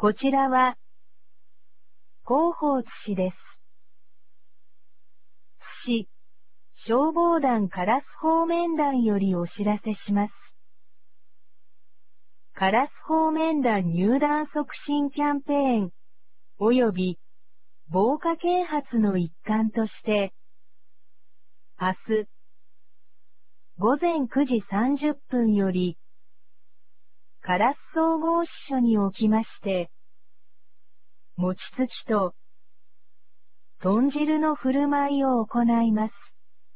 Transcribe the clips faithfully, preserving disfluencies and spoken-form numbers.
こちらは、広報津市です。津市、消防団烏方面団よりお知らせします。烏方面団入団促進キャンペーン、及び、防火啓発の一環として、明日、午前くじさんじゅっぷんより、烏総合支所におきまして、餅つきと、豚汁の振る舞いを行います。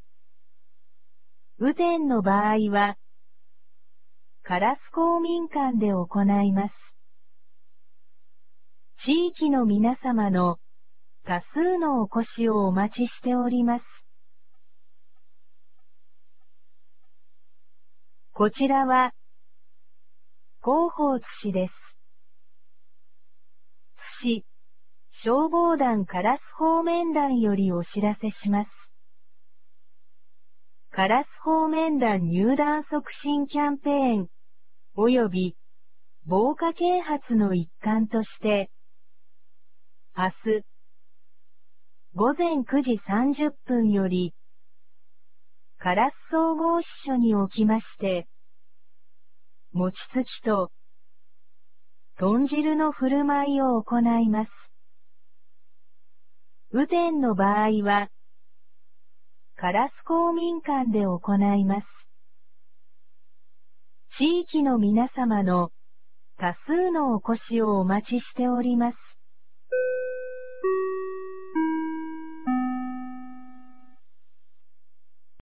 雨天の場合は、烏公民館で行います。地域の皆様の多数のお越しをお待ちしております。こちらは、広報津市です。津市、消防団烏方面団よりお知らせします。烏方面団入団促進キャンペーン、及び、防火啓発の一環として、明日、午前くじさんじゅっぷんより、烏総合支所におきまして、餅つきと、豚汁の振る舞いを行います。雨天の場合は、烏公民館で行います。地域の皆様の多数のお越しをお待ちしております。